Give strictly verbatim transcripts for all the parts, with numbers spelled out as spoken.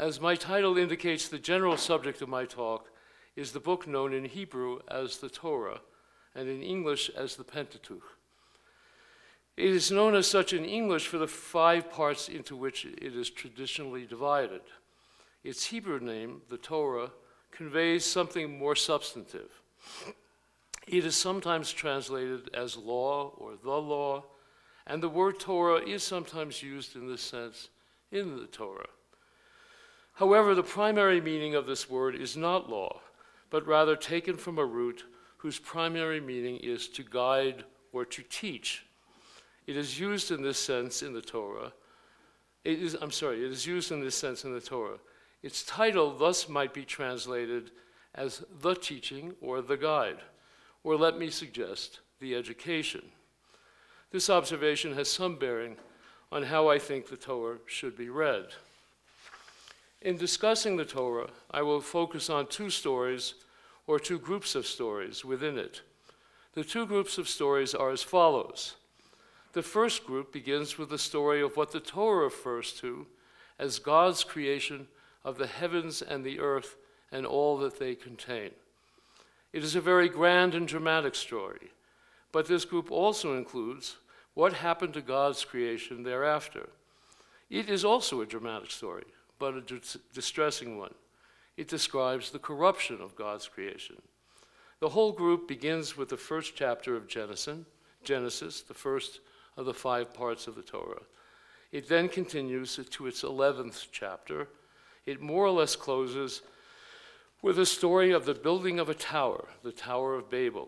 As my title indicates, the general subject of my talk is the book known in Hebrew as the Torah and in English as the Pentateuch. It is known as such in English for the five parts into which it is traditionally divided. Its Hebrew name, the Torah, conveys something more substantive. It is sometimes translated as law or the law, and the word Torah is sometimes used in this sense in the Torah. However, the primary meaning of this word is not law, but rather taken from a root whose primary meaning is to guide or to teach. It is used in this sense in the Torah. It is, I'm sorry, it is used in this sense in the Torah. Its title thus might be translated as the teaching or the guide, or let me suggest, the education. This observation has some bearing on how I think the Torah should be read. In discussing the Torah, I will focus on two stories or two groups of stories within it. The two groups of stories are as follows. The first group begins with the story of what the Torah refers to as God's creation of the heavens and the earth and all that they contain. It is a very grand and dramatic story, but this group also includes what happened to God's creation thereafter. It is also a dramatic story, but a dis- distressing one. It describes the corruption of God's creation. The whole group begins with the first chapter of Genesis, Genesis, the first of the five parts of the Torah. It then continues to its eleventh chapter. It more or less closes with a story of the building of a tower, the Tower of Babel.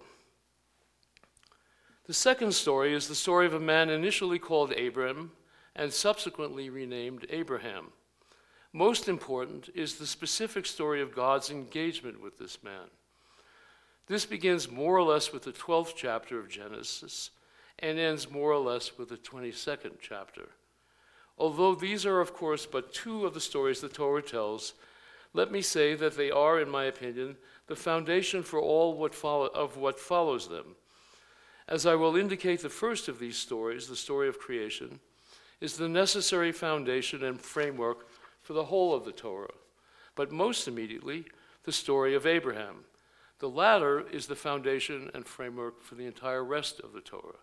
The second story is the story of a man initially called Abram and subsequently renamed Abraham. Most important is the specific story of God's engagement with this man. This begins more or less with the twelfth chapter of Genesis and ends more or less with the twenty-second chapter. Although these are, of course, but two of the stories the Torah tells, let me say that they are, in my opinion, the foundation for all what follow, of what follows them. As I will indicate, the first of these stories, the story of creation, is the necessary foundation and framework for the whole of the Torah, but most immediately, the story of Abraham. The latter is the foundation and framework for the entire rest of the Torah.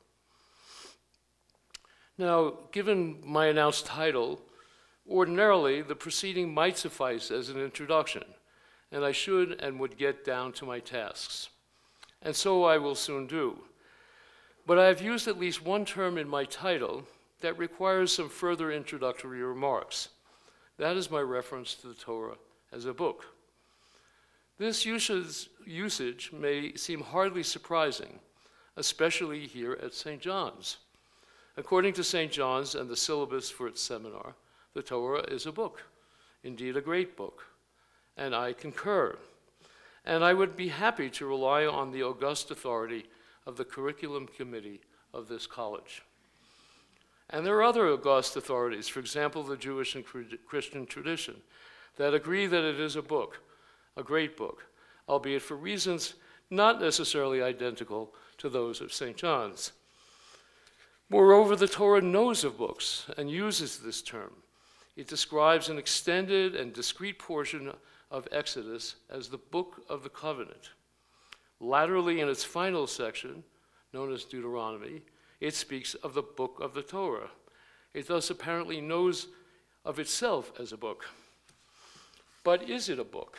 Now, given my announced title, ordinarily the preceding might suffice as an introduction, and I should and would get down to my tasks. And so I will soon do. But I have used at least one term in my title that requires some further introductory remarks. That is my reference to the Torah as a book. This usage, usage may seem hardly surprising, especially here at Saint John's. According to Saint John's and the syllabus for its seminar, the Torah is a book, indeed a great book, and I concur. And I would be happy to rely on the august authority of the curriculum committee of this college. And there are other august authorities, for example, the Jewish and Christian tradition, that agree that it is a book, a great book, albeit for reasons not necessarily identical to those of Saint John's. Moreover, the Torah knows of books and uses this term. It describes an extended and discrete portion of Exodus as the book of the covenant. Laterally, in its final section, known as Deuteronomy, it speaks of the book of the Torah. It thus apparently knows of itself as a book. But is it a book?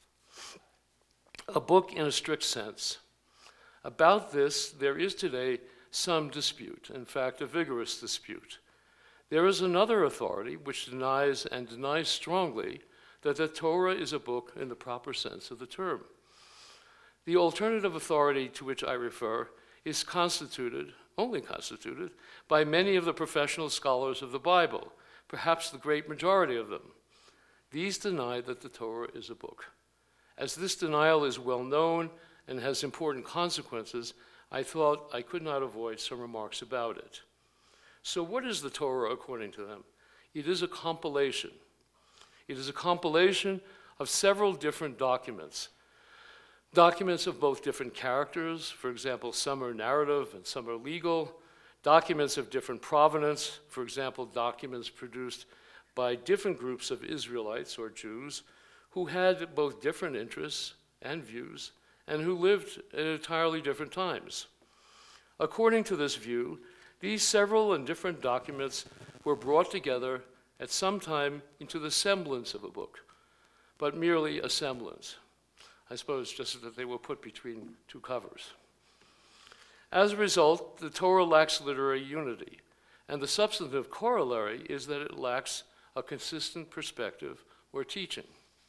A book in a strict sense. About this, there is today some dispute, in fact, a vigorous dispute. There is another authority which denies and denies strongly that the Torah is a book in the proper sense of the term. The alternative authority to which I refer is constituted, only constituted, by many of the professional scholars of the Bible, perhaps the great majority of them. These deny that the Torah is a book. As this denial is well known and has important consequences, I thought I could not avoid some remarks about it. So what is the Torah according to them? It is a compilation. It is a compilation of several different documents. Documents of both different characters, for example, some are narrative and some are legal. Documents of different provenance, for example, documents produced by different groups of Israelites or Jews who had both different interests and views and who lived at entirely different times. According to this view, these several and different documents were brought together at some time into the semblance of a book, but merely a semblance. I suppose just that they were put between two covers. As a result, the Torah lacks literary unity, and the substantive corollary is that it lacks a consistent perspective or teaching.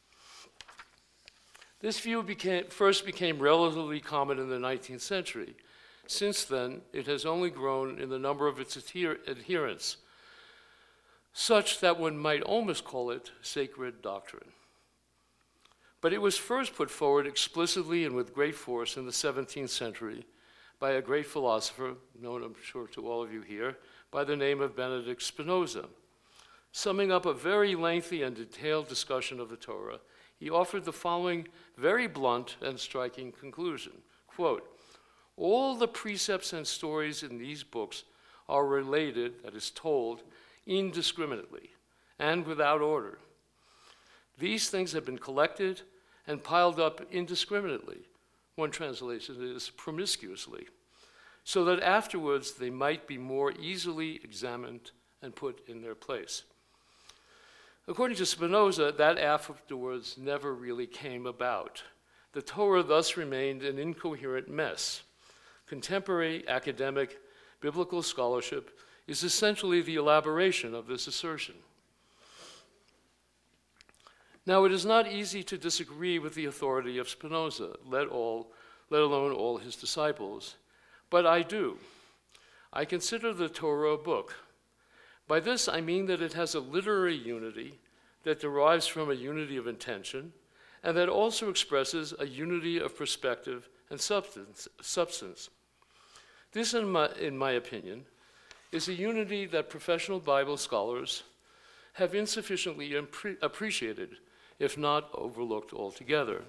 This view became, first became relatively common in the nineteenth century. Since then, it has only grown in the number of its adher- adherents, such that one might almost call it sacred doctrine. But it was first put forward explicitly and with great force in the seventeenth century by a great philosopher, known I'm sure to all of you here, by the name of Benedict Spinoza. Summing up a very lengthy and detailed discussion of the Torah, he offered the following very blunt and striking conclusion, quote, "All the precepts and stories in these books are related, that is told, indiscriminately and without order. These things have been collected and piled up indiscriminately," one translation is promiscuously, "so that afterwards they might be more easily examined and put in their place." According to Spinoza, that afterwards never really came about. The Torah thus remained an incoherent mess. Contemporary academic biblical scholarship is essentially the elaboration of this assertion. Now, it is not easy to disagree with the authority of Spinoza, let, all, let alone all his disciples, but I do. I consider the Torah a book. By this, I mean that it has a literary unity that derives from a unity of intention, and that also expresses a unity of perspective and substance. substance. This, in my, in my opinion, is a unity that professional Bible scholars have insufficiently impre- appreciated, if not overlooked altogether.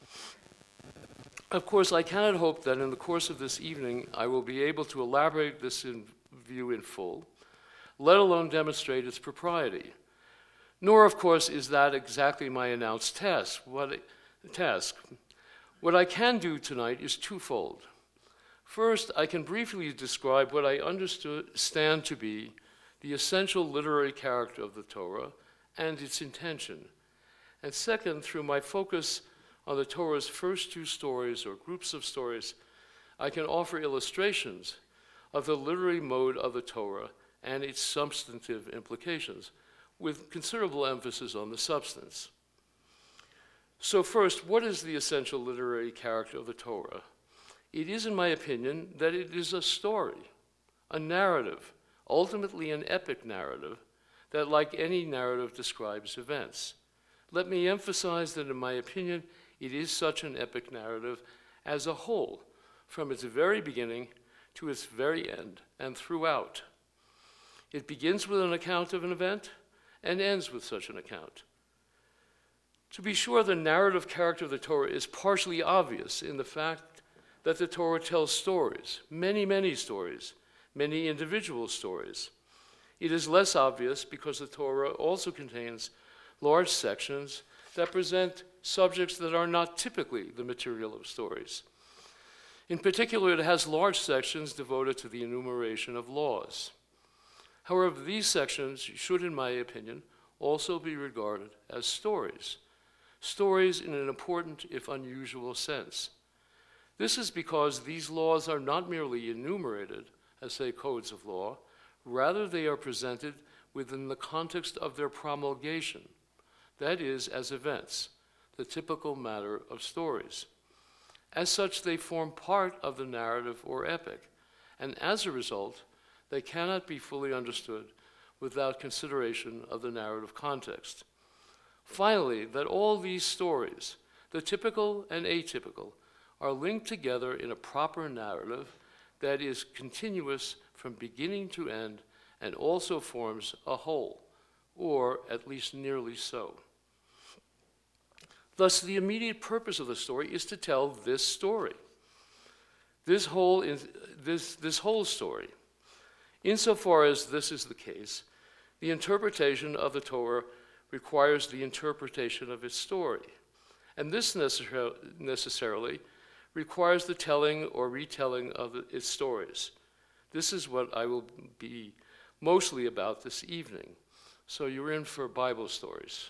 Of course, I cannot hope that in the course of this evening I will be able to elaborate this in view in full, let alone demonstrate its propriety. Nor, of course, is that exactly my announced task. What, task. What I can do tonight is twofold. First, I can briefly describe what I understand to be the essential literary character of the Torah and its intention. And second, through my focus on the Torah's first two stories or groups of stories, I can offer illustrations of the literary mode of the Torah and its substantive implications, with considerable emphasis on the substance. So first, what is the essential literary character of the Torah? It is, in my opinion, that it is a story, a narrative, ultimately an epic narrative, that, like any narrative, describes events. Let me emphasize that, in my opinion, it is such an epic narrative as a whole, from its very beginning to its very end and throughout. It begins with an account of an event and ends with such an account. To be sure, the narrative character of the Torah is partially obvious in the fact that the Torah tells stories, many, many stories, many individual stories. It is less obvious because the Torah also contains large sections that present subjects that are not typically the material of stories. In particular, it has large sections devoted to the enumeration of laws. However, these sections should, in my opinion, also be regarded as stories, stories in an important, if unusual, sense. This is because these laws are not merely enumerated as, say, codes of law, rather they are presented within the context of their promulgation, that is, as events, the typical matter of stories. As such, they form part of the narrative or epic, and as a result, they cannot be fully understood without consideration of the narrative context. Finally, that all these stories, the typical and atypical, are linked together in a proper narrative that is continuous from beginning to end and also forms a whole, or at least nearly so. Thus, the immediate purpose of the story is to tell this story, this whole, this, this whole story. Insofar as this is the case, The interpretation of the Torah requires the interpretation of its story, and this necessar- necessarily requires the telling or retelling of the, its stories. This is what I will be mostly about this evening, so you're in for Bible stories.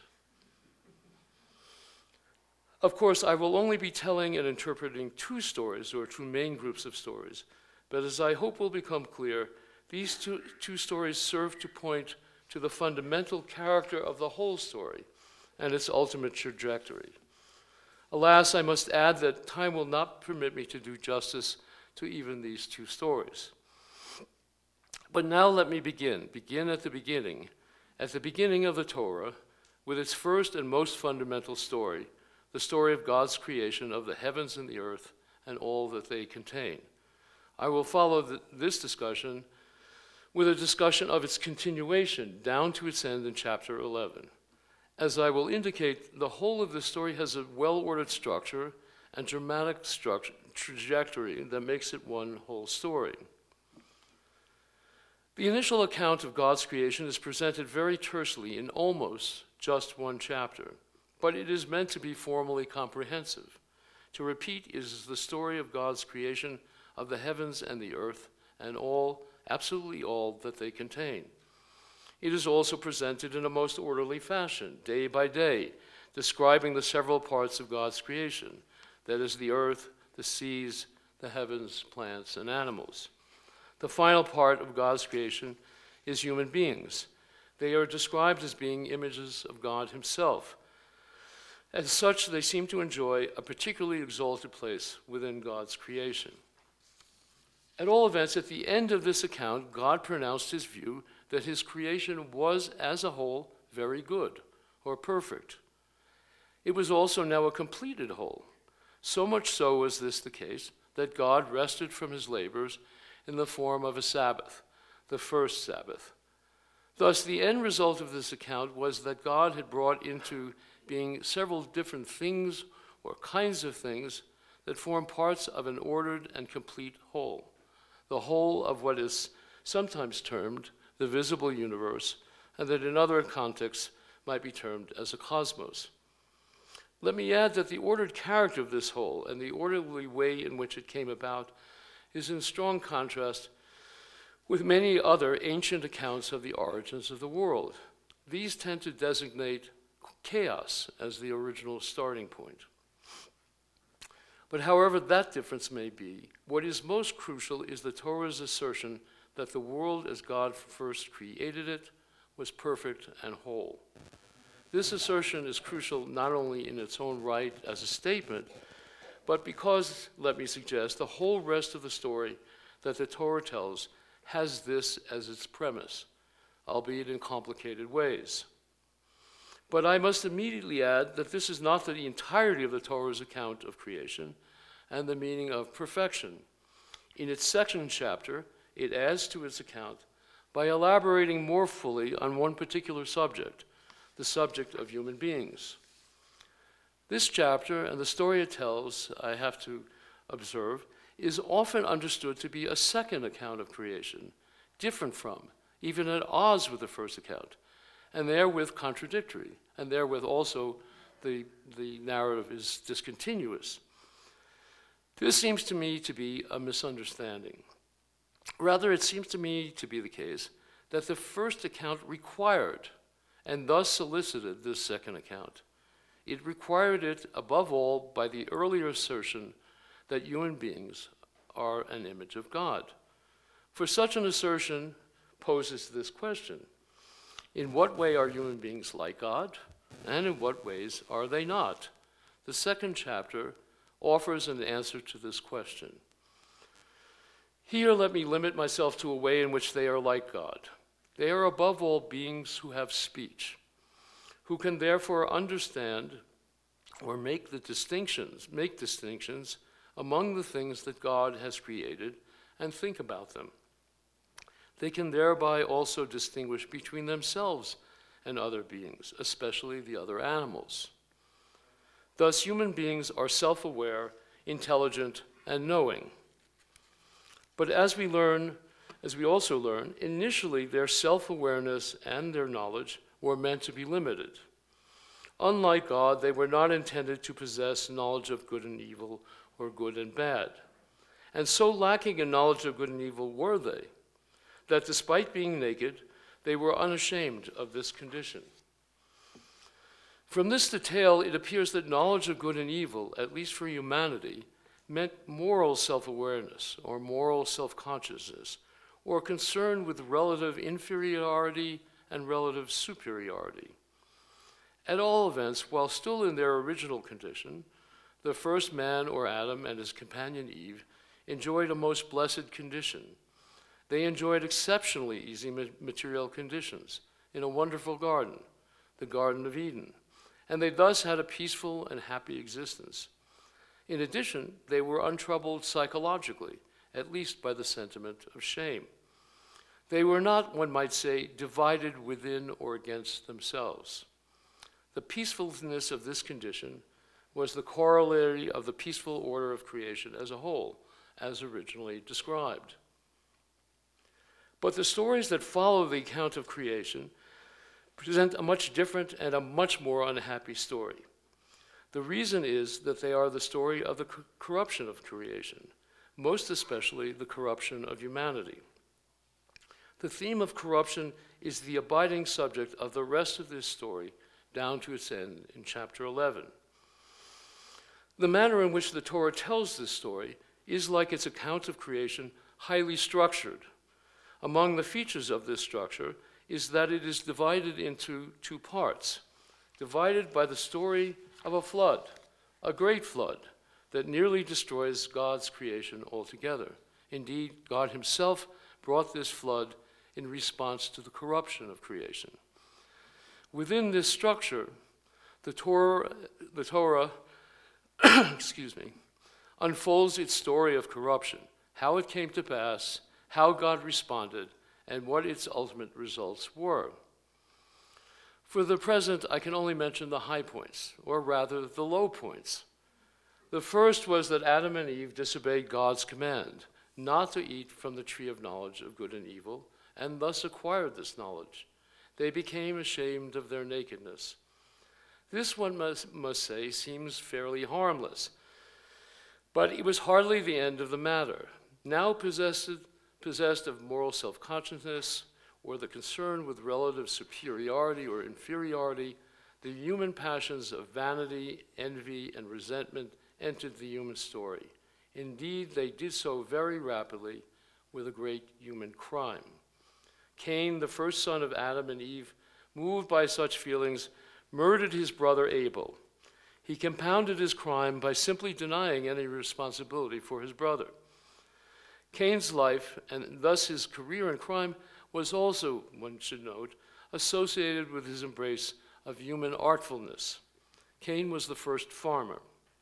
Of course, I will only be telling and interpreting two stories, or two main groups of stories, but as I hope will become clear, these two, two stories serve to point to the fundamental character of the whole story and its ultimate trajectory. Alas, I must add that time will not permit me to do justice to even these two stories. But now let me begin, begin at the beginning, at the beginning of the Torah, with its first and most fundamental story, the story of God's creation of the heavens and the earth and all that they contain. I will follow the, this discussion with a discussion of its continuation down to its end in chapter eleven. As I will indicate, the whole of the story has a well-ordered structure and dramatic structure, trajectory that makes it one whole story. The initial account of God's creation is presented very tersely in almost just one chapter, but it is meant to be formally comprehensive. To repeat, it is the story of God's creation of the heavens and the earth and all, absolutely all, that they contain. It is also presented in a most orderly fashion, day by day, describing the several parts of God's creation, that is, the earth, the seas, the heavens, plants, and animals. The final part of God's creation is human beings. They are described as being images of God himself. As such, they seem to enjoy a particularly exalted place within God's creation. At all events, at the end of this account, God pronounced his view that his creation was, as a whole, very good, or perfect. It was also now a completed whole. So much so was this the case that God rested from his labors in the form of a Sabbath, the first Sabbath. Thus, the end result of this account was that God had brought into being several different things or kinds of things that form parts of an ordered and complete whole, the whole of what is sometimes termed the visible universe, and that in other contexts might be termed as a cosmos. Let me add that the ordered character of this whole and the orderly way in which it came about is in strong contrast with many other ancient accounts of the origins of the world. These tend to designate chaos as the original starting point. But however that difference may be, what is most crucial is the Torah's assertion that the world as God first created it was perfect and whole. This assertion is crucial not only in its own right as a statement, but because, let me suggest, the whole rest of the story that the Torah tells has this as its premise, albeit in complicated ways. But I must immediately add that this is not the entirety of the Torah's account of creation and the meaning of perfection. In its second chapter, it adds to its account by elaborating more fully on one particular subject, the subject of human beings. This chapter and the story it tells, I have to observe, is often understood to be a second account of creation, different from, even at odds with the first account, and therewith contradictory, and therewith also the, the narrative is discontinuous. This seems to me to be a misunderstanding. Rather, it seems to me to be the case that the first account required and thus solicited this second account. It required it, above all, by the earlier assertion that human beings are an image of God. For such an assertion poses this question: in what way are human beings like God, and in what ways are they not? The second chapter offers an answer to this question. Here, let me limit myself to a way in which they are like God. They are above all beings who have speech, who can therefore understand or make the distinctions, make distinctions among the things that God has created and think about them. They can thereby also distinguish between themselves and other beings, especially the other animals. Thus, human beings are self-aware, intelligent, and knowing. But as we learn, As we also learn, initially their self-awareness and their knowledge were meant to be limited. Unlike God, they were not intended to possess knowledge of good and evil or good and bad. And so lacking in knowledge of good and evil were they, that despite being naked, they were unashamed of this condition. From this detail, it appears that knowledge of good and evil, at least for humanity, meant moral self-awareness or moral self-consciousness, or concern with relative inferiority and relative superiority. At all events, while still in their original condition, the first man, or Adam, and his companion Eve enjoyed a most blessed condition. They enjoyed exceptionally easy material conditions in a wonderful garden, the Garden of Eden, and they thus had a peaceful and happy existence. In addition, they were untroubled psychologically, at least by the sentiment of shame. They were not, one might say, divided within or against themselves. The peacefulness of this condition was the corollary of the peaceful order of creation as a whole, as originally described. But the stories that follow the account of creation present a much different and a much more unhappy story. The reason is that they are the story of the co- corruption of creation, most especially the corruption of humanity. The theme of corruption is the abiding subject of the rest of this story down to its end in chapter eleven. The manner in which the Torah tells this story is, like its account of creation, highly structured. Among the features of this structure is that it is divided into two parts, divided by the story of a flood, a great flood that nearly destroys God's creation altogether. Indeed, God himself brought this flood in response to the corruption of creation. Within this structure, the Torah, the Torah excuse me, unfolds its story of corruption, how it came to pass, how God responded, and what its ultimate results were. For the present, I can only mention the high points, or rather the low points. The first was that Adam and Eve disobeyed God's command not to eat from the tree of knowledge of good and evil, and thus acquired this knowledge. They became ashamed of their nakedness. This, one must, must say, seems fairly harmless, but it was hardly the end of the matter. Now possessed, possessed of moral self-consciousness, or the concern with relative superiority or inferiority, the human passions of vanity, envy, and resentment entered the human story. Indeed, they did so very rapidly with a great human crime. Cain, the first son of Adam and Eve, moved by such feelings, murdered his brother Abel. He compounded his crime by simply denying any responsibility for his brother. Cain's life, and thus his career in crime, was also, one should note, associated with his embrace of human artfulness. Cain was the first farmer.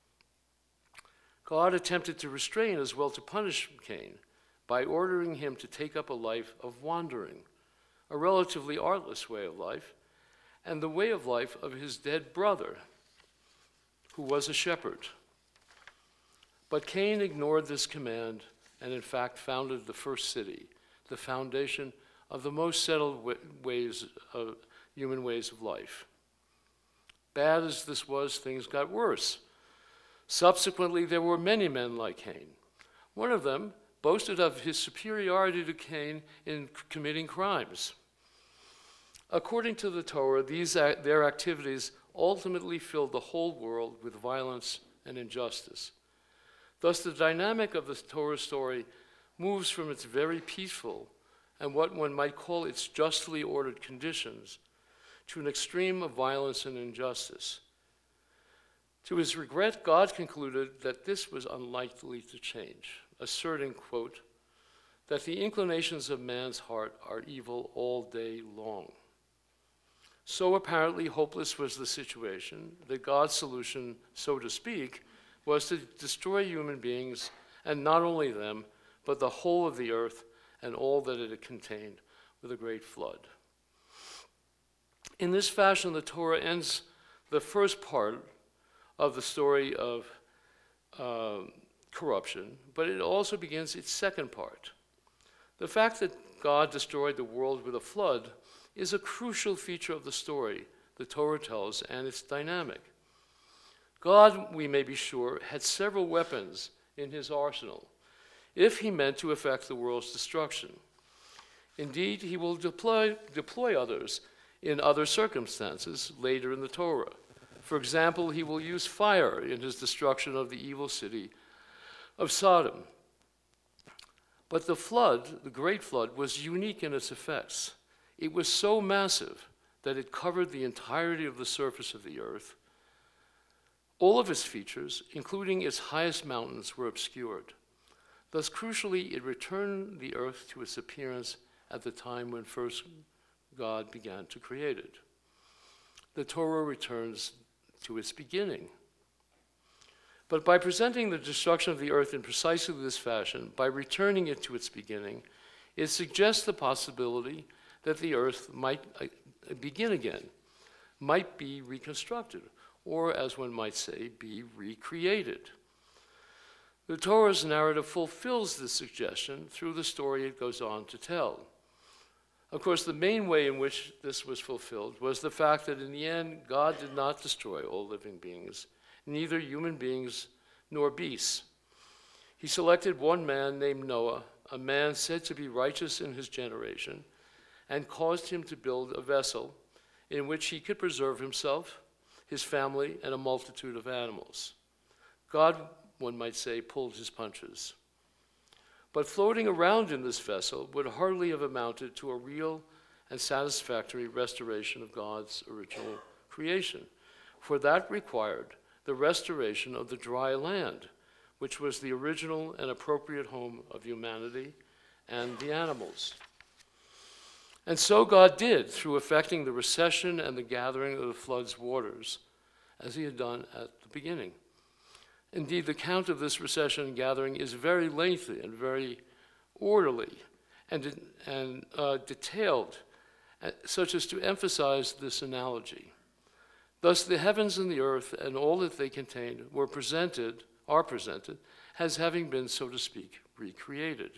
God attempted to restrain as well to punish Cain by ordering him to take up a life of wandering, a relatively artless way of life, and the way of life of his dead brother, who was a shepherd. But Cain ignored this command and in fact founded the first city, the foundation of the most settled ways of human ways of life. Bad as this was, things got worse. Subsequently, there were many men like Cain. One of them boasted of his superiority to Cain in committing crimes. According to the Torah, these, their activities ultimately filled the whole world with violence and injustice. Thus, the dynamic of the Torah story moves from its very peaceful and what one might call its justly ordered conditions to an extreme of violence and injustice. To his regret, God concluded that this was unlikely to change, asserting, quote, that the inclinations of man's heart are evil all day long. So apparently hopeless was the situation that God's solution, so to speak, was to destroy human beings, and not only them, but the whole of the earth and all that it contained with a great flood. In this fashion, the Torah ends the first part of the story of uh, corruption, but it also begins its second part. The The fact that God destroyed the world with a flood is a crucial feature of the story the Torah tells, and its dynamic. God, we may be sure, had several weapons in his arsenal if he meant to effect the world's destruction. Indeed, he will deploy, deploy others in other circumstances later in the Torah. For example, he will use fire in his destruction of the evil city of Sodom. But the flood, the great flood, was unique in its effects. It was so massive that it covered the entirety of the surface of the earth. All of its features, including its highest mountains, were obscured. Thus, crucially, it returned the earth to its appearance at the time when first God began to create it. The Torah returns to its beginning. But by presenting the destruction of the earth in precisely this fashion, by returning it to its beginning, it suggests the possibility that the earth might uh, begin again, might be reconstructed, or as one might say, be recreated. The Torah's narrative fulfills this suggestion through the story it goes on to tell. Of course, the main way in which this was fulfilled was the fact that in the end, God did not destroy all living beings, neither human beings nor beasts. He selected one man named Noah, a man said to be righteous in his generation, and caused him to build a vessel in which he could preserve himself, his family, and a multitude of animals. God, one might say, pulled his punches. But floating around in this vessel would hardly have amounted to a real and satisfactory restoration of God's original creation, for that required the restoration of the dry land, which was the original and appropriate home of humanity and the animals. And so God did, through effecting the recession and the gathering of the flood's waters, as he had done at the beginning. Indeed, the account of this recession and gathering is very lengthy and very orderly and, and uh, detailed, uh, such as to emphasize this analogy. Thus, the heavens and the earth and all that they contained were presented, are presented, as having been, so to speak, recreated.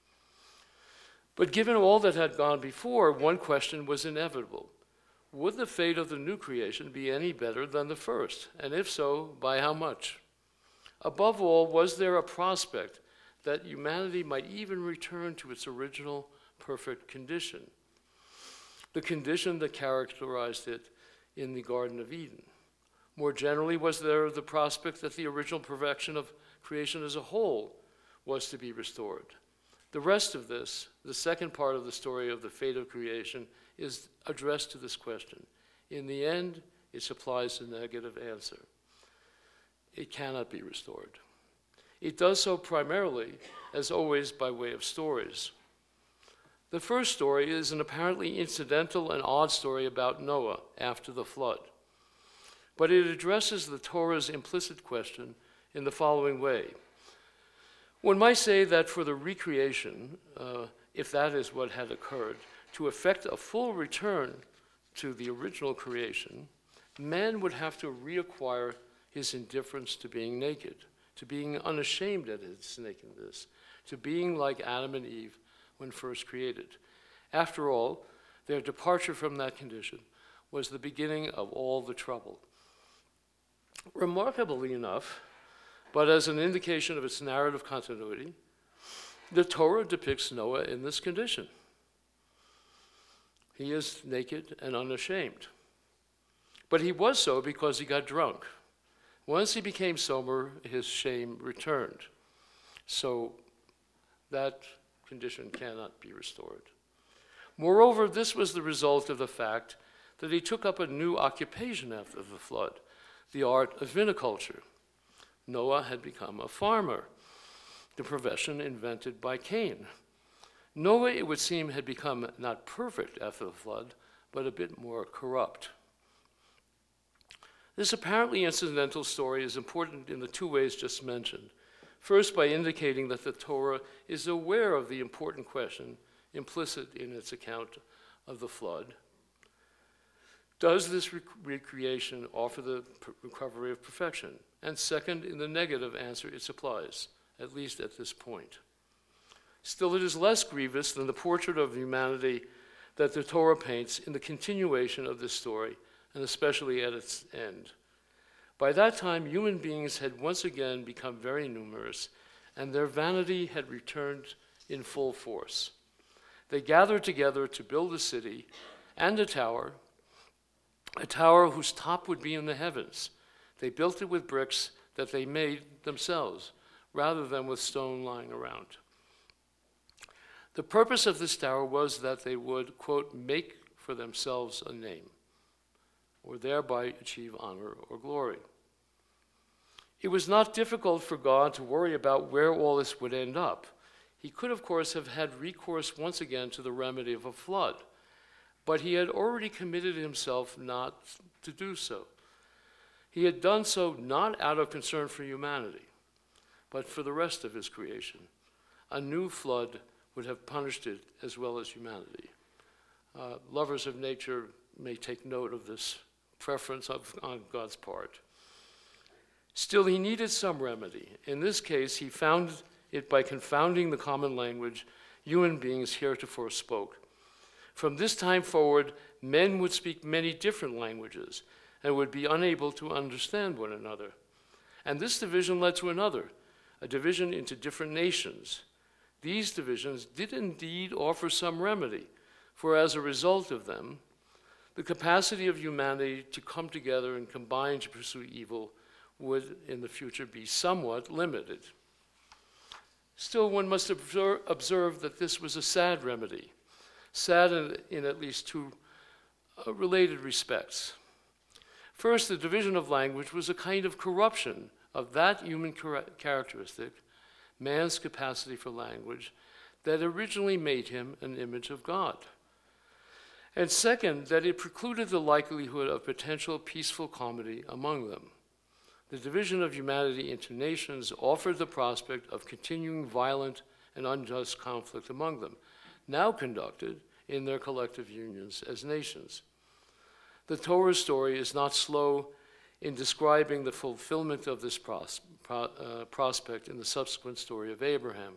But given all that had gone before, one question was inevitable. Would the fate of the new creation be any better than the first? And if so, by how much? Above all, was there a prospect that humanity might even return to its original perfect condition, the condition that characterized it in the Garden of Eden? More generally, was there the prospect that the original perfection of creation as a whole was to be restored? The rest of this, the second part of the story of the fate of creation, is addressed to this question. In the end, it supplies a negative answer. It cannot be restored. It does so primarily, as always, by way of stories. The first story is an apparently incidental and odd story about Noah after the flood. But it addresses the Torah's implicit question in the following way. One might say that for the recreation, uh, if that is what had occurred, to effect a full return to the original creation, man would have to reacquire his indifference to being naked, to being unashamed at his nakedness, to being like Adam and Eve when first created. After all, their departure from that condition was the beginning of all the trouble. Remarkably enough, but as an indication of its narrative continuity, the Torah depicts Noah in this condition. He is naked and unashamed. But he was so because he got drunk. Once he became sober, his shame returned. So that condition cannot be restored. Moreover, this was the result of the fact that he took up a new occupation after the flood, the art of viniculture. Noah had become a farmer, the profession invented by Cain. Noah, it would seem, had become not perfect after the flood, but a bit more corrupt. This apparently incidental story is important in the two ways just mentioned. First, by indicating that the Torah is aware of the important question implicit in its account of the flood. Does this rec- recreation offer the p- recovery of perfection? And second, in the negative answer it supplies, at least at this point. Still, it is less grievous than the portrait of humanity that the Torah paints in the continuation of this story, and especially at its end. By that time, human beings had once again become very numerous, and their vanity had returned in full force. They gathered together to build a city and a tower, a tower whose top would be in the heavens. They built it with bricks that they made themselves, rather than with stone lying around. The purpose of this tower was that they would, quote, make for themselves a name, or thereby achieve honor or glory. It was not difficult for God to worry about where all this would end up. He could, of course, have had recourse once again to the remedy of a flood, but he had already committed himself not to do so. He had done so not out of concern for humanity, but for the rest of his creation. A new flood would have punished it as well as humanity. Uh, lovers of nature may take note of this preference of, on God's part. Still, he needed some remedy. In this case, he found it by confounding the common language human beings heretofore spoke. From this time forward, men would speak many different languages and would be unable to understand one another. And this division led to another, a division into different nations. These divisions did indeed offer some remedy, for as a result of them, the capacity of humanity to come together and combine to pursue evil would in the future be somewhat limited. Still, one must observe, observe that this was a sad remedy, sad in, in at least two uh, related respects. First, the division of language was a kind of corruption of that human char- characteristic, man's capacity for language, that originally made him an image of God. And second, that it precluded the likelihood of potential peaceful comity among them. The division of humanity into nations offered the prospect of continuing violent and unjust conflict among them, now conducted in their collective unions as nations. The Torah story is not slow in describing the fulfillment of this pros- pro- uh, prospect in the subsequent story of Abraham.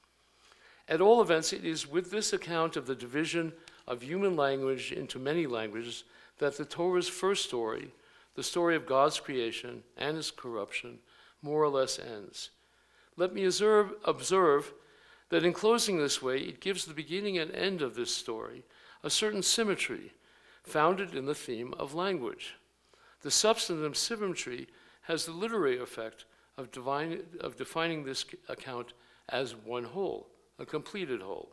At all events, it is with this account of the division of human language into many languages that the Torah's first story, the story of God's creation and his corruption, more or less ends. Let me observe, observe that in closing this way, it gives the beginning and end of this story a certain symmetry founded in the theme of language. The substantive symmetry has the literary effect of, divine, of defining this account as one whole, a completed whole.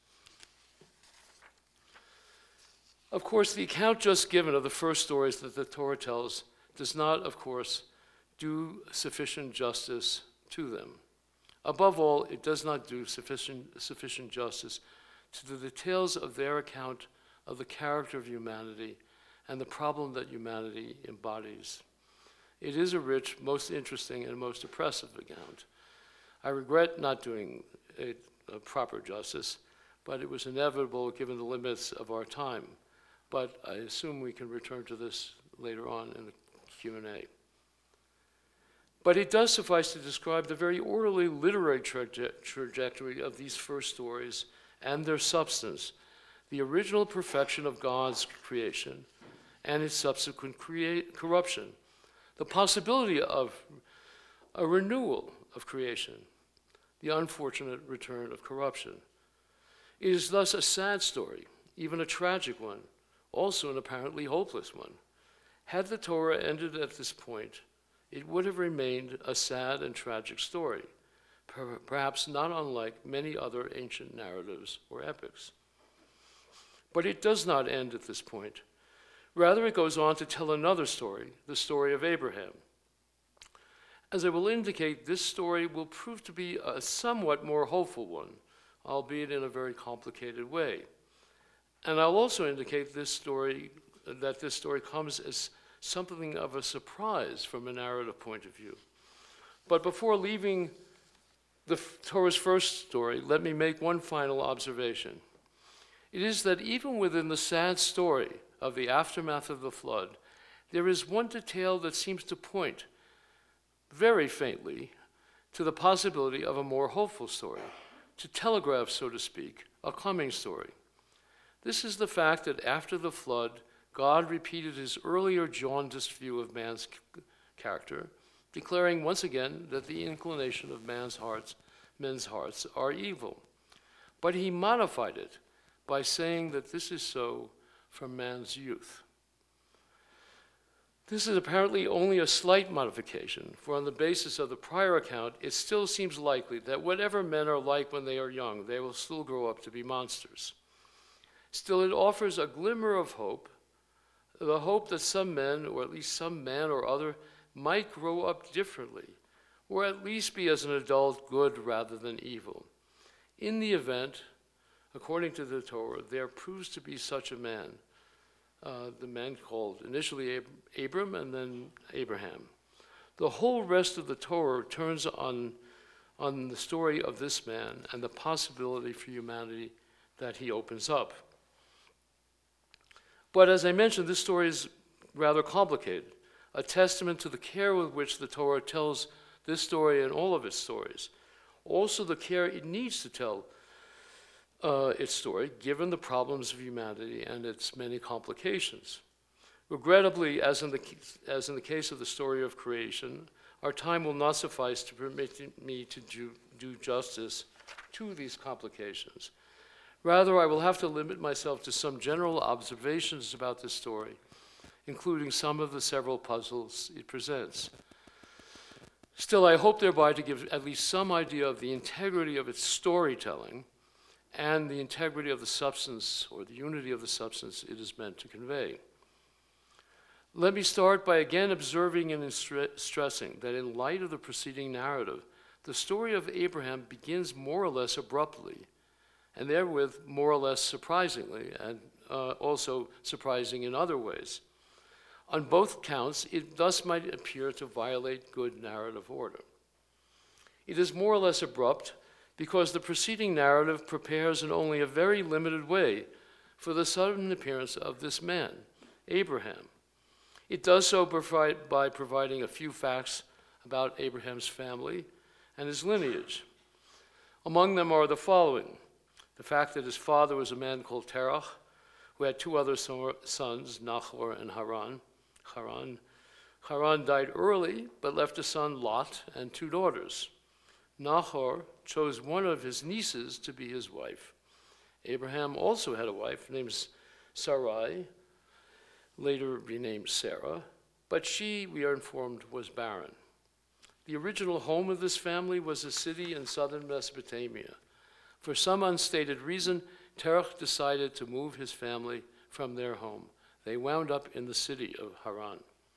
Of course, the account just given of the first stories that the Torah tells does not, of course, do sufficient justice to them. Above all, it does not do sufficient, sufficient justice to the details of their account of the character of humanity and the problem that humanity embodies. It is a rich, most interesting, and most oppressive account. I regret not doing it a proper justice, but it was inevitable given the limits of our time. But I assume we can return to this later on in the Q and A. But it does suffice to describe the very orderly literary traje- trajectory of these first stories and their substance, the original perfection of God's creation and its subsequent create- corruption, the possibility of a renewal of creation, the unfortunate return of corruption. It is thus a sad story, even a tragic one, also an apparently hopeless one. Had the Torah ended at this point, it would have remained a sad and tragic story, per- perhaps not unlike many other ancient narratives or epics. But it does not end at this point. Rather, it goes on to tell another story, the story of Abraham. As I will indicate, this story will prove to be a somewhat more hopeful one, albeit in a very complicated way. And I'll also indicate this story, that this story comes as something of a surprise from a narrative point of view. But before leaving the Torah's first story, let me make one final observation. It is that even within the sad story of the aftermath of the flood, there is one detail that seems to point very faintly to the possibility of a more hopeful story, to telegraph, so to speak, a coming story. This is the fact that after the flood, God repeated his earlier jaundiced view of man's c- character, declaring once again that the inclination of man's hearts, men's hearts are evil. But he modified it by saying that this is so from man's youth. This is apparently only a slight modification, for on the basis of the prior account, it still seems likely that whatever men are like when they are young, they will still grow up to be monsters. Still, it offers a glimmer of hope, the hope that some men, or at least some man or other, might grow up differently, or at least be as an adult good rather than evil. In the event, according to the Torah, there proves to be such a man, uh, the man called initially Ab- Abram and then Abraham. The whole rest of the Torah turns on, on the story of this man and the possibility for humanity that he opens up. But as I mentioned, this story is rather complicated, a testament to the care with which the Torah tells this story and all of its stories. Also the care it needs to tell uh, its story, given the problems of humanity and its many complications. Regrettably, as in, the, as in the case of the story of creation, our time will not suffice to permit me to do, do justice to these complications. Rather, I will have to limit myself to some general observations about this story, including some of the several puzzles it presents. Still, I hope thereby to give at least some idea of the integrity of its storytelling and the integrity of the substance, or the unity of the substance it is meant to convey. Let me start by again observing and stre- stressing that in light of the preceding narrative, the story of Abraham begins more or less abruptly, and therewith more or less surprisingly, and uh, also surprising in other ways. On both counts, it thus might appear to violate good narrative order. It is more or less abrupt because the preceding narrative prepares in only a very limited way for the sudden appearance of this man, Abraham. It does so by providing a few facts about Abraham's family and his lineage. Among them are the following: the fact that his father was a man called Terach, who had two other sons, Nahor and Haran. Haran. Haran died early, but left a son, Lot, and two daughters. Nahor chose one of his nieces to be his wife. Abraham also had a wife named Sarai, later renamed Sarah, but she, we are informed, was barren. The original home of this family was a city in southern Mesopotamia. For some unstated reason, Terach decided to move his family from their home. They wound up in the city of Haran.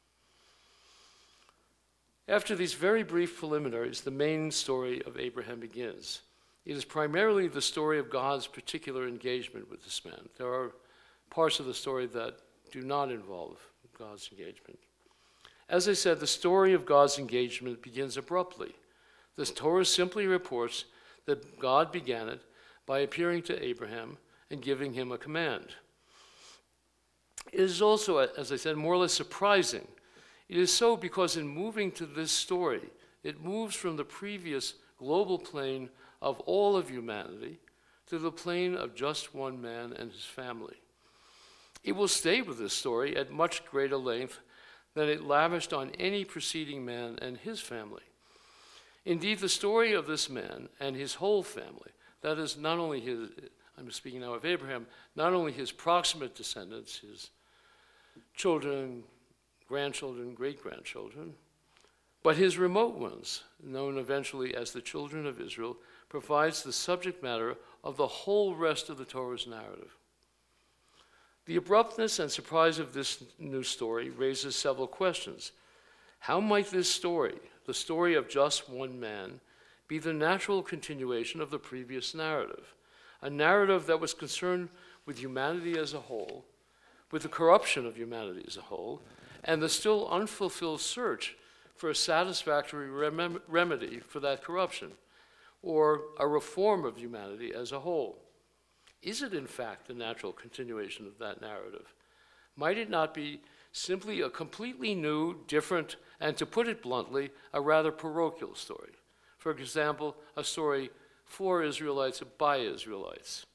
After these very brief preliminaries, the main story of Abraham begins. It is primarily the story of God's particular engagement with this man. There are parts of the story that do not involve God's engagement. As I said, the story of God's engagement begins abruptly. The Torah simply reports that God began it by appearing to Abraham and giving him a command. It is also, as I said, more or less surprising. It is so because in moving to this story, it moves from the previous global plane of all of humanity to the plane of just one man and his family. It will stay with this story at much greater length than it lavished on any preceding man and his family. Indeed, the story of this man and his whole family, that is not only his, I'm speaking now of Abraham, not only his proximate descendants, his children, grandchildren, great-grandchildren, but his remote ones, known eventually as the children of Israel, provides the subject matter of the whole rest of the Torah's narrative. The abruptness and surprise of this new story raises several questions. How might this story, the story of just one man, be the natural continuation of the previous narrative, a narrative that was concerned with humanity as a whole, with the corruption of humanity as a whole, and the still unfulfilled search for a satisfactory rem- remedy for that corruption, or a reform of humanity as a whole? Is it, in fact, the natural continuation of that narrative? Might it not be simply a completely new, different, and to put it bluntly, a rather parochial story? For example, a story for Israelites by Israelites,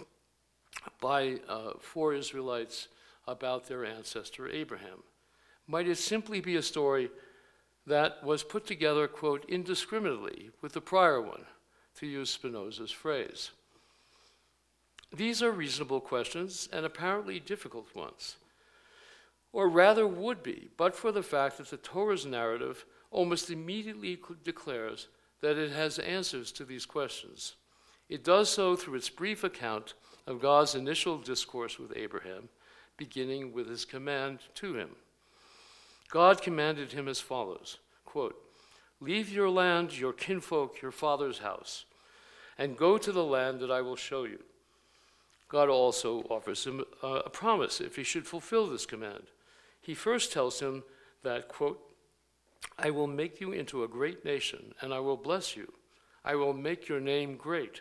by uh, for Israelites about their ancestor Abraham. Might it simply be a story that was put together, quote, indiscriminately with the prior one, to use Spinoza's phrase? These are reasonable questions and apparently difficult ones, or rather would be, but for the fact that the Torah's narrative almost immediately declares that it has answers to these questions. It does so through its brief account of God's initial discourse with Abraham, beginning with his command to him. God commanded him as follows, quote, "Leave your land, your kinfolk, your father's house, and go to the land that I will show you." God also offers him a promise if he should fulfill this command. He first tells him that, quote, "I will make you into a great nation, and I will bless you. I will make your name great."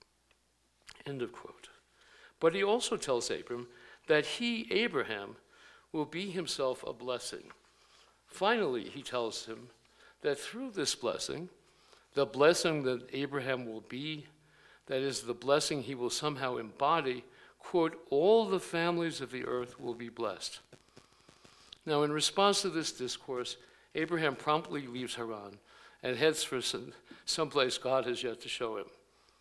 End of quote. But he also tells Abram that he, Abraham, will be himself a blessing. Finally, he tells him that through this blessing, the blessing that Abraham will be, that is, the blessing he will somehow embody, quote, "all the families of the earth will be blessed." Now, in response to this discourse, Abraham promptly leaves Haran and heads for some, someplace God has yet to show him.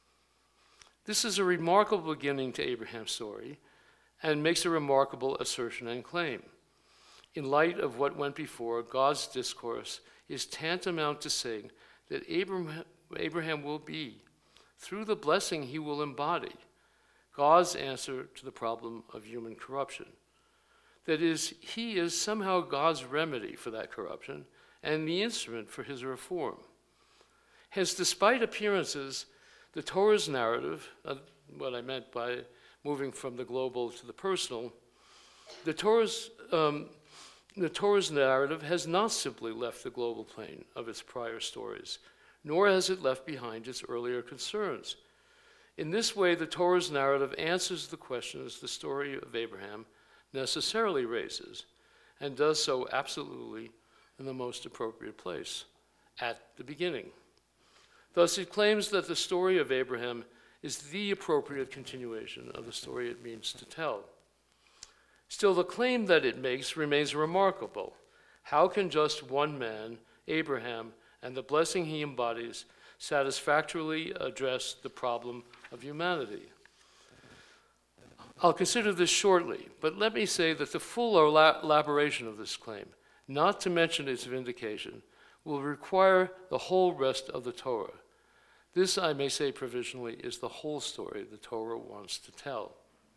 This is a remarkable beginning to Abraham's story and makes a remarkable assertion and claim. In light of what went before, God's discourse is tantamount to saying that Abraham, Abraham will be, through the blessing he will embody, God's answer to the problem of human corruption. That is, he is somehow God's remedy for that corruption and the instrument for his reform. Hence, despite appearances, the Torah's narrative, uh, what I meant by moving from the global to the personal, the Torah's, um, the Torah's narrative has not simply left the global plane of its prior stories, nor has it left behind its earlier concerns. In this way, the Torah's narrative answers the questions the story of Abraham necessarily raises, and does so absolutely in the most appropriate place, at the beginning. Thus, it claims that the story of Abraham is the appropriate continuation of the story it means to tell. Still, the claim that it makes remains remarkable. How can just one man, Abraham, and the blessing he embodies satisfactorily address the problem of humanity? I'll consider this shortly, but let me say that the full elaboration of this claim, not to mention its vindication, will require the whole rest of the Torah. This, I may say provisionally, is the whole story the Torah wants to tell.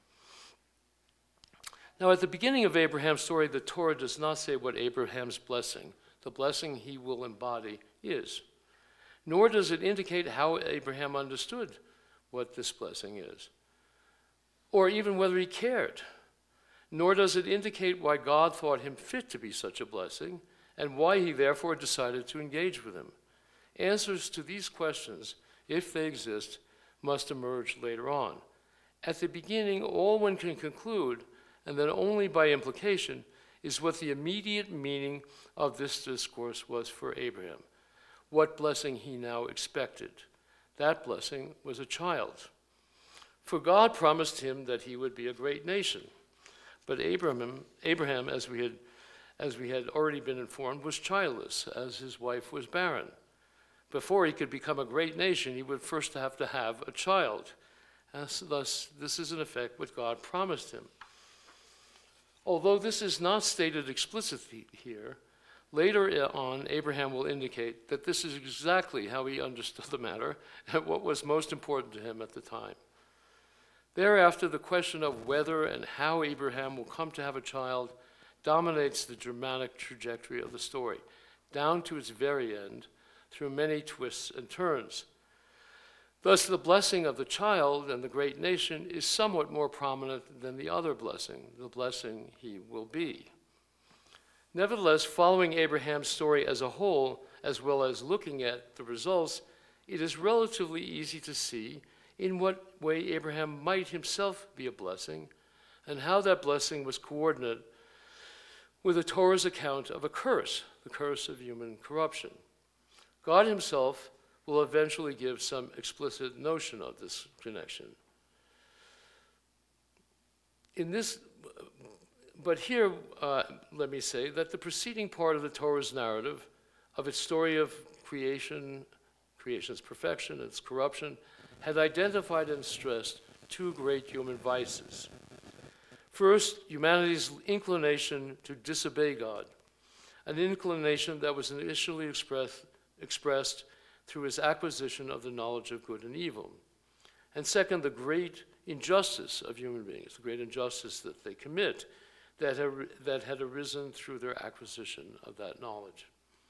Now, at the beginning of Abraham's story, the Torah does not say what Abraham's blessing, the blessing he will embody, is. Nor does it indicate how Abraham understood what this blessing is, or even whether he cared. Nor does it indicate why God thought him fit to be such a blessing, and why he therefore decided to engage with him. Answers to these questions, if they exist, must emerge later on. At the beginning, all one can conclude, and then only by implication, is what the immediate meaning of this discourse was for Abraham, what blessing he now expected. That blessing was a child. For God promised him that he would be a great nation. But Abraham, Abraham as we had, as we had already been informed, was childless, as his wife was barren. Before he could become a great nation, he would first have to have a child. And thus, this is in effect what God promised him. Although this is not stated explicitly here, later on, Abraham will indicate that this is exactly how he understood the matter and what was most important to him at the time. Thereafter, the question of whether and how Abraham will come to have a child dominates the dramatic trajectory of the story, down to its very end, through many twists and turns. Thus, the blessing of the child and the great nation is somewhat more prominent than the other blessing, the blessing he will be. Nevertheless, following Abraham's story as a whole, as well as looking at the results, it is relatively easy to see in what way Abraham might himself be a blessing, and how that blessing was coordinate with the Torah's account of a curse, the curse of human corruption. God himself will eventually give some explicit notion of this connection. In this, but here, uh, let me say that the preceding part of the Torah's narrative, of its story of creation, creation's perfection, its corruption, had identified and stressed two great human vices. First, humanity's inclination to disobey God, an inclination that was initially express, expressed through his acquisition of the knowledge of good and evil. And second, the great injustice of human beings, the great injustice that they commit, that, ha- that had arisen through their acquisition of that knowledge.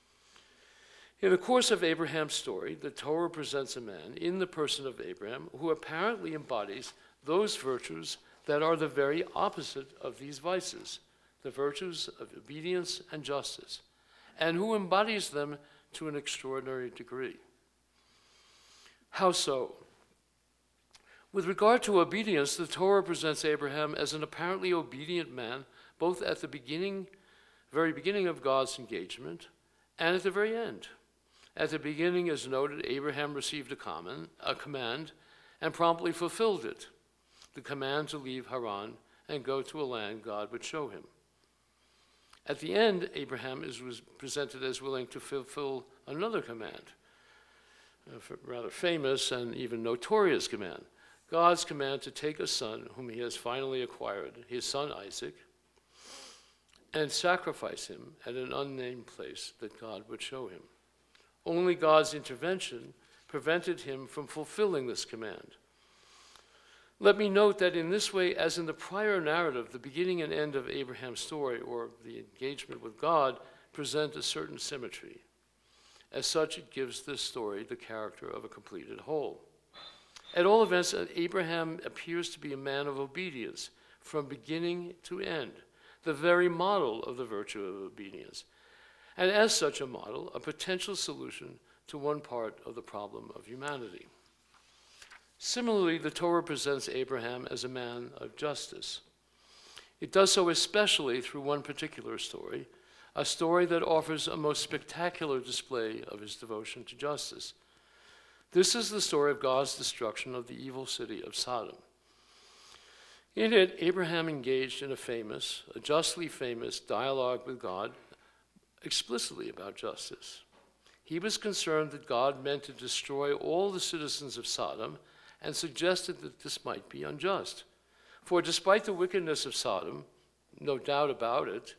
In the course of Abraham's story, the Torah presents a man in the person of Abraham who apparently embodies those virtues that are the very opposite of these vices, the virtues of obedience and justice, and who embodies them to an extraordinary degree. How so? With regard to obedience, the Torah presents Abraham as an apparently obedient man, both at the beginning, very beginning of God's engagement and at the very end. At the beginning, as noted, Abraham received a, common, a command and promptly fulfilled it, the command to leave Haran and go to a land God would show him. At the end, Abraham is was presented as willing to fulfill another command, a rather famous and even notorious command, God's command to take a son whom he has finally acquired, his son Isaac, and sacrifice him at an unnamed place that God would show him. Only God's intervention prevented him from fulfilling this command. Let me note that in this way, as in the prior narrative, the beginning and end of Abraham's story, or the engagement with God, present a certain symmetry. As such, it gives this story the character of a completed whole. At all events, Abraham appears to be a man of obedience from beginning to end, the very model of the virtue of obedience, and as such a model, a potential solution to one part of the problem of humanity. Similarly, the Torah presents Abraham as a man of justice. It does so especially through one particular story, a story that offers a most spectacular display of his devotion to justice. This is the story of God's destruction of the evil city of Sodom. In it, Abraham engaged in a famous, a justly famous dialogue with God explicitly about justice. He was concerned that God meant to destroy all the citizens of Sodom and suggested that this might be unjust. For despite the wickedness of Sodom, no doubt about it,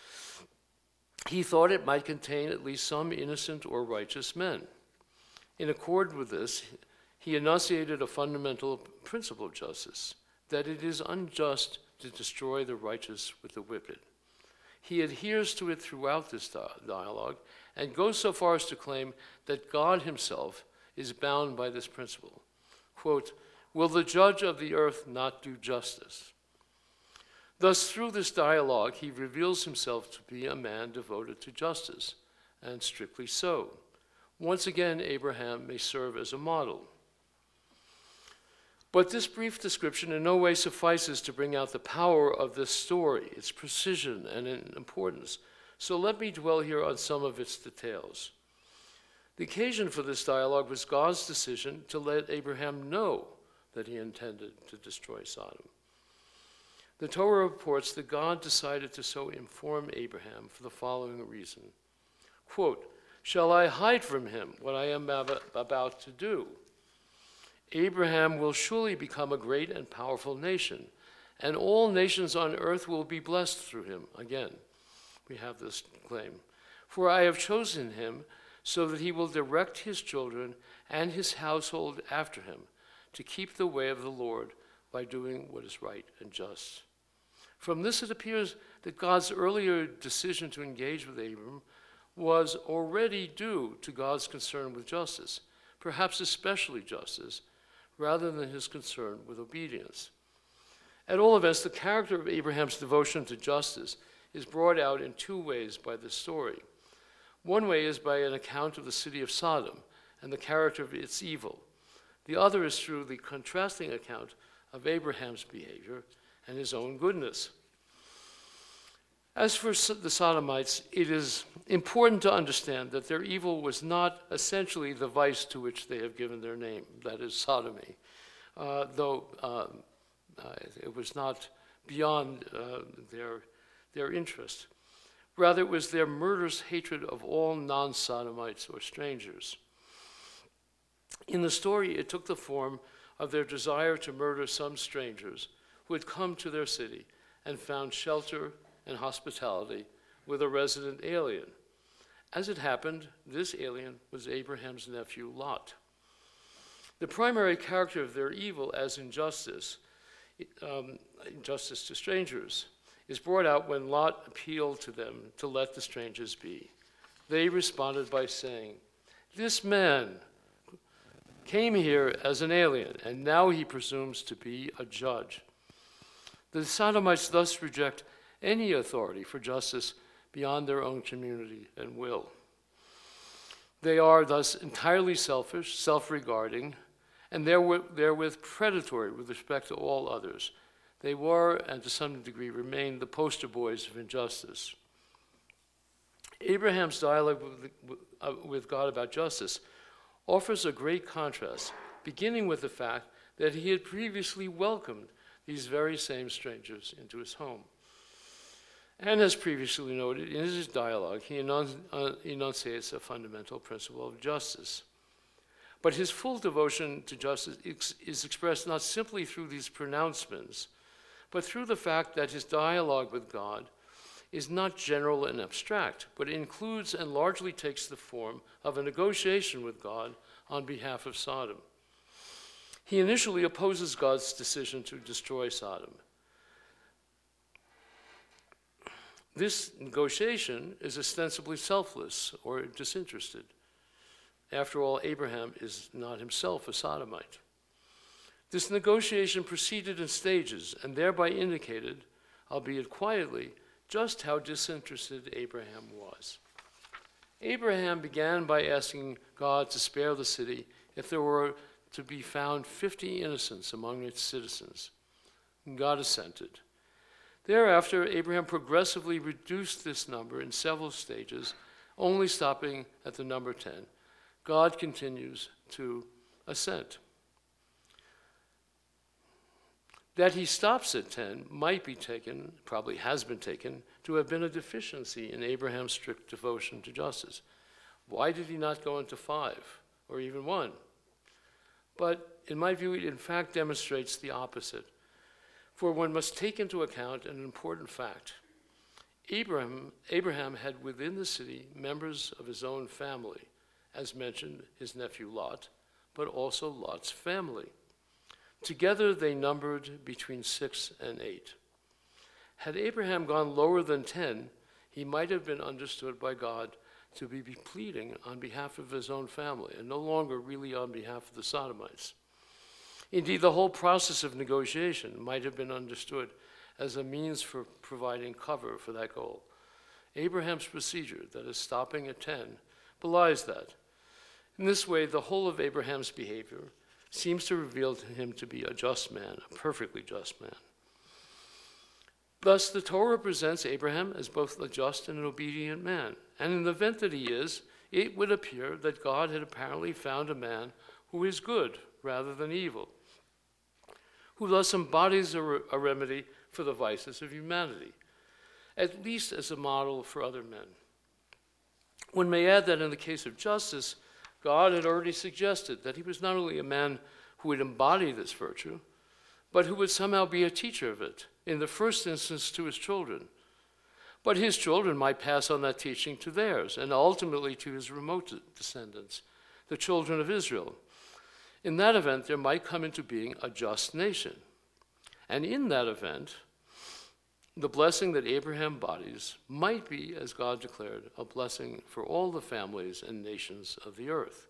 he thought it might contain at least some innocent or righteous men. In accord with this, he enunciated a fundamental principle of justice, that it is unjust to destroy the righteous with the wicked. He adheres to it throughout this dialogue and goes so far as to claim that God himself is bound by this principle. Quote, "Will the judge of the earth not do justice?" Thus, through this dialogue, he reveals himself to be a man devoted to justice, and strictly so. Once again, Abraham may serve as a model. But this brief description in no way suffices to bring out the power of this story, its precision and importance. So let me dwell here on some of its details. The occasion for this dialogue was God's decision to let Abraham know that he intended to destroy Sodom. The Torah reports that God decided to so inform Abraham for the following reason. Quote, "Shall I hide from him what I am about to do? Abraham will surely become a great and powerful nation, and all nations on earth will be blessed through him." Again, we have this claim. "For I have chosen him so that he will direct his children and his household after him to keep the way of the Lord by doing what is right and just." From this, it appears that God's earlier decision to engage with Abram was already due to God's concern with justice, perhaps especially justice, rather than his concern with obedience. At all events, the character of Abraham's devotion to justice is brought out in two ways by this story. One way is by an account of the city of Sodom and the character of its evil. The other is through the contrasting account of Abraham's behavior and his own goodness. As for the Sodomites, it is important to understand that their evil was not essentially the vice to which they have given their name, that is sodomy, uh, though um, uh, it was not beyond uh, their, their interest. Rather, it was their murderous hatred of all non-sodomites or strangers. In the story, it took the form of their desire to murder some strangers who had come to their city and found shelter and hospitality with a resident alien. As it happened, this alien was Abraham's nephew Lot. The primary character of their evil as injustice, um, injustice to strangers, is brought out when Lot appealed to them to let the strangers be. They responded by saying, "This man came here as an alien, and now he presumes to be a judge." The Sodomites thus reject any authority for justice beyond their own community and will. They are thus entirely selfish, self-regarding, and therewith predatory with respect to all others. They were, and to some degree remain, the poster boys of injustice. Abraham's dialogue with, uh, with God about justice offers a great contrast, beginning with the fact that he had previously welcomed these very same strangers into his home. And as previously noted, in his dialogue, he enunci- uh, enunciates a fundamental principle of justice. But his full devotion to justice ex- is expressed not simply through these pronouncements, but through the fact that his dialogue with God is not general and abstract, but includes and largely takes the form of a negotiation with God on behalf of Sodom. He initially opposes God's decision to destroy Sodom. This negotiation is ostensibly selfless or disinterested. After all, Abraham is not himself a Sodomite. This negotiation proceeded in stages and thereby indicated, albeit quietly, just how disinterested Abraham was. Abraham began by asking God to spare the city if there were to be found fifty innocents among its citizens. God assented. Thereafter, Abraham progressively reduced this number in several stages, only stopping at the number ten. God continues to assent. That he stops at ten might be taken, probably has been taken, to have been a deficiency in Abraham's strict devotion to justice. Why did he not go into five or even one? But in my view, it in fact demonstrates the opposite. For one must take into account an important fact. Abraham, Abraham had within the city members of his own family, as mentioned, his nephew Lot, but also Lot's family. Together they numbered between six and eight. Had Abraham gone lower than ten, he might have been understood by God to be pleading on behalf of his own family and no longer really on behalf of the Sodomites. Indeed, the whole process of negotiation might have been understood as a means for providing cover for that goal. Abraham's procedure, that is stopping at ten, belies that. In this way, the whole of Abraham's behavior seems to reveal to him to be a just man, a perfectly just man. Thus, the Torah presents Abraham as both a just and an obedient man. And in the event that he is, it would appear that God had apparently found a man who is good rather than evil, who thus embodies a, re- a remedy for the vices of humanity, at least as a model for other men. One may add that in the case of justice, God had already suggested that he was not only a man who would embody this virtue, but who would somehow be a teacher of it, in the first instance to his children. But his children might pass on that teaching to theirs, and ultimately to his remote descendants, the children of Israel. In that event, there might come into being a just nation. And in that event, the blessing that Abraham embodies might be, as God declared, a blessing for all the families and nations of the earth.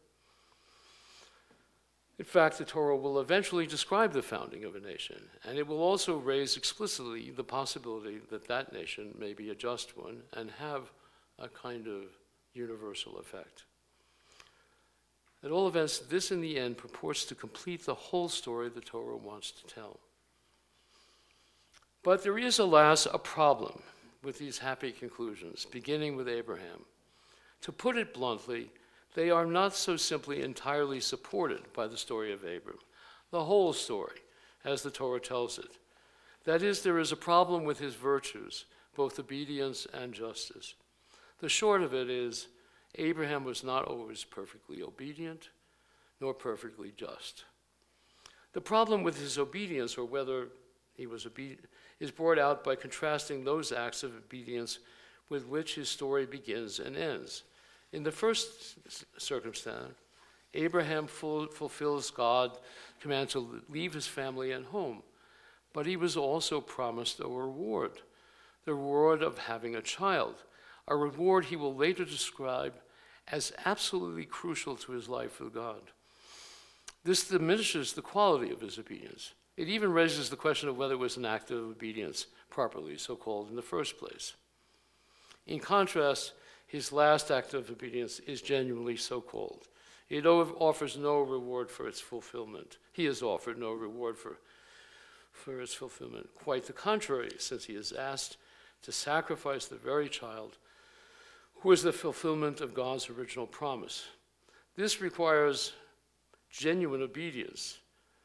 In fact, the Torah will eventually describe the founding of a nation, and it will also raise explicitly the possibility that that nation may be a just one and have a kind of universal effect. At all events, this in the end purports to complete the whole story the Torah wants to tell. But there is, alas, a problem with these happy conclusions, beginning with Abraham. To put it bluntly, they are not so simply entirely supported by the story of Abram, the whole story, as the Torah tells it. That is, there is a problem with his virtues, both obedience and justice. The short of it is, Abraham was not always perfectly obedient, nor perfectly just. The problem with his obedience, or whether he was obedient, is brought out by contrasting those acts of obedience with which his story begins and ends. In the first circumstance, Abraham full, fulfills God's command to leave his family and home, but he was also promised a reward, the reward of having a child, a reward he will later describe as absolutely crucial to his life with God. This diminishes the quality of his obedience. It even raises the question of whether it was an act of obedience, properly so called, in the first place. In contrast, his last act of obedience is genuinely so called. It offers no reward for its fulfillment. He is offered no reward for, for its fulfillment. Quite the contrary, since he is asked to sacrifice the very child who is the fulfillment of God's original promise. This requires genuine obedience,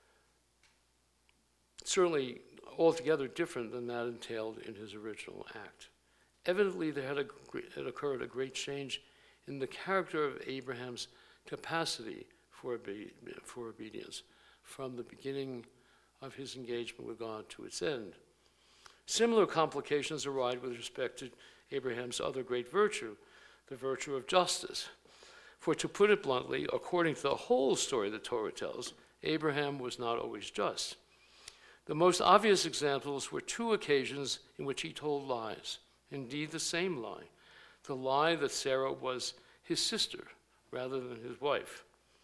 certainly altogether different than that entailed in his original act. Evidently, there had, a, had occurred a great change in the character of Abraham's capacity for, obe- for obedience from the beginning of his engagement with God to its end. Similar complications arise with respect to Abraham's other great virtue, the virtue of justice. For to put it bluntly, according to the whole story the Torah tells, Abraham was not always just. The most obvious examples were two occasions in which he told lies, indeed the same lie, the lie that Sarah was his sister rather than his wife.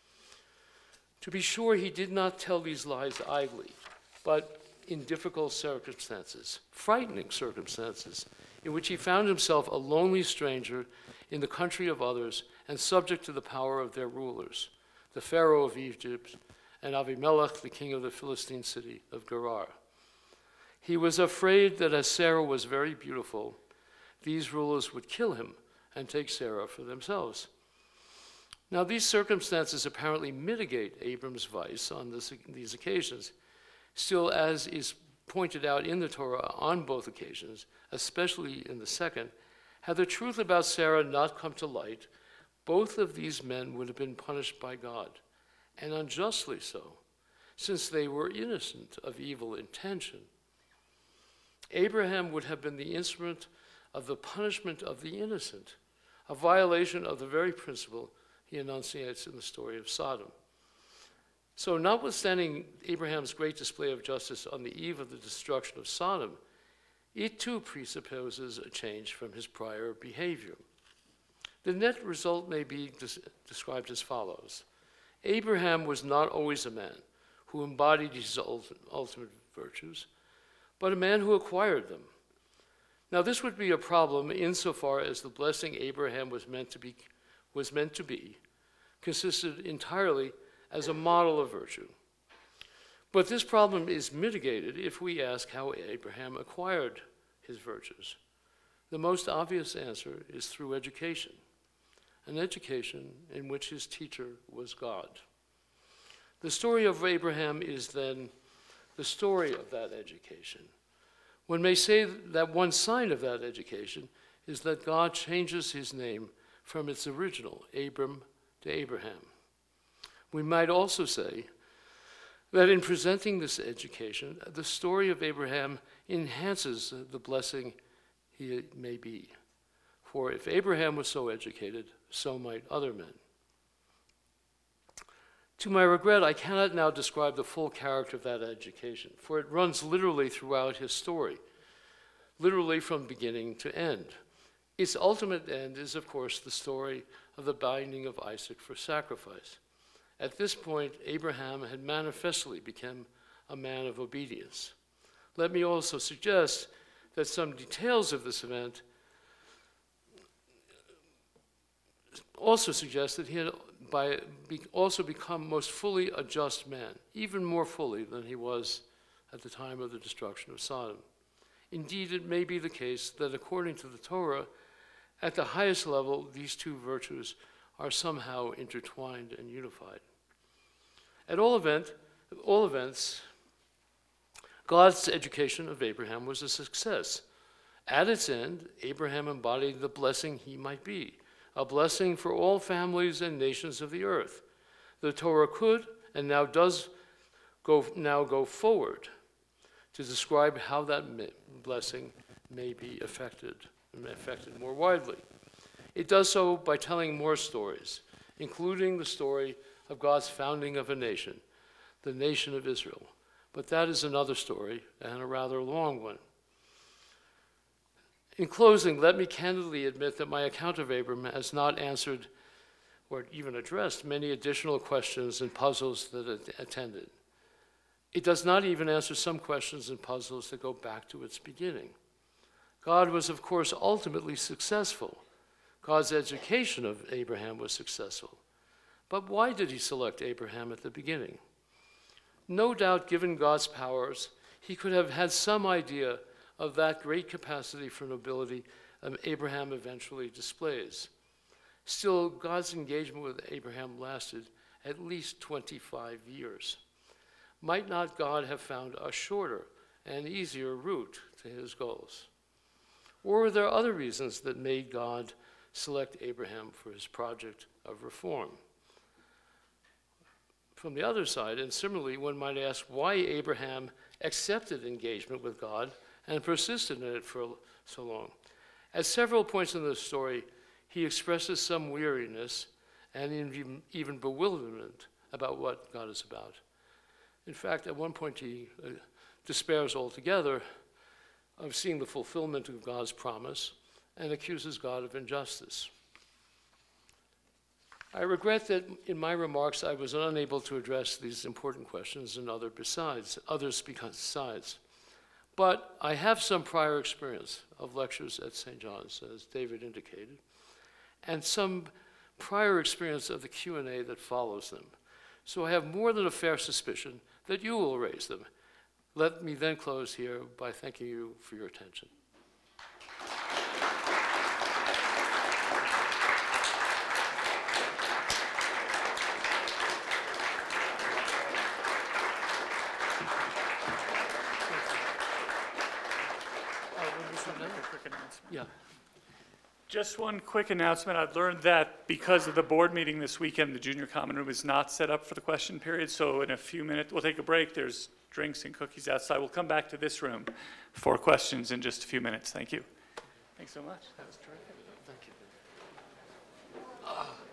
To be sure, he did not tell these lies idly, but in difficult circumstances, frightening circumstances, in which he found himself a lonely stranger in the country of others and subject to the power of their rulers, the Pharaoh of Egypt and Avimelech, the king of the Philistine city of Gerar. He was afraid that as Sarah was very beautiful, these rulers would kill him and take Sarah for themselves. Now, these circumstances apparently mitigate Abram's vice on this, these occasions. Still, as is pointed out in the Torah on both occasions, especially in the second, had the truth about Sarah not come to light, both of these men would have been punished by God, and unjustly so, since they were innocent of evil intention. Abraham would have been the instrument of the punishment of the innocent, a violation of the very principle he enunciates in the story of Sodom. So, notwithstanding Abraham's great display of justice on the eve of the destruction of Sodom, it too presupposes a change from his prior behavior. The net result may be des- described as follows. Abraham was not always a man who embodied his ultimate, ultimate virtues, but a man who acquired them. Now, this would be a problem insofar as the blessing Abraham was meant to be, was meant to be consisted entirely as a model of virtue. But this problem is mitigated if we ask how Abraham acquired his virtues. The most obvious answer is through education, an education in which his teacher was God. The story of Abraham is then the story of that education. One may say that one sign of that education is that God changes his name from its original, Abram, to Abraham. We might also say that in presenting this education, the story of Abraham enhances the blessing he may be. For if Abraham was so educated, so might other men. To my regret, I cannot now describe the full character of that education, for it runs literally throughout his story, literally from beginning to end. Its ultimate end is, of course, the story of the binding of Isaac for sacrifice. At this point, Abraham had manifestly become a man of obedience. Let me also suggest that some details of this event also suggest that he had by be, also become most fully a just man, even more fully than he was at the time of the destruction of Sodom. Indeed, it may be the case that according to the Torah, at the highest level, these two virtues are somehow intertwined and unified. At all, event, all events, God's education of Abraham was a success. At its end, Abraham embodied the blessing he might be, a blessing for all families and nations of the earth. The Torah could and now does go, now go forward to describe how that blessing may be affected, affected more widely. It does so by telling more stories, including the story of God's founding of a nation, the nation of Israel. But that is another story, and a rather long one. In closing, let me candidly admit that my account of Abram has not answered or even addressed many additional questions and puzzles that it attended. It does not even answer some questions and puzzles that go back to its beginning. God was, of course, ultimately successful. God's education of Abraham was successful. But why did he select Abraham at the beginning? No doubt, given God's powers, he could have had some idea of that great capacity for nobility um, Abraham eventually displays. Still, God's engagement with Abraham lasted at least twenty-five years. Might not God have found a shorter and easier route to his goals? Or were there other reasons that made God select Abraham for his project of reform? From the other side, and similarly, one might ask why Abraham accepted engagement with God and persisted in it for so long. At several points in the story, he expresses some weariness and even bewilderment about what God is about. In fact, at one point he uh, despairs altogether of seeing the fulfillment of God's promise and accuses God of injustice. I regret that in my remarks I was unable to address these important questions and other besides, others besides. But I have some prior experience of lectures at Saint John's, as David indicated, and some prior experience of the Q and A that follows them. So I have more than a fair suspicion that you will raise them. Let me then close here by thanking you for your attention. Yeah. Just one quick announcement. I've learned that because of the board meeting this weekend, the junior common room is not set up for the question period. So in a few minutes, we'll take a break. There's drinks and cookies outside. We'll come back to this room for questions in just a few minutes. Thank you. Thanks so much. That was terrific. Thank you. Uh.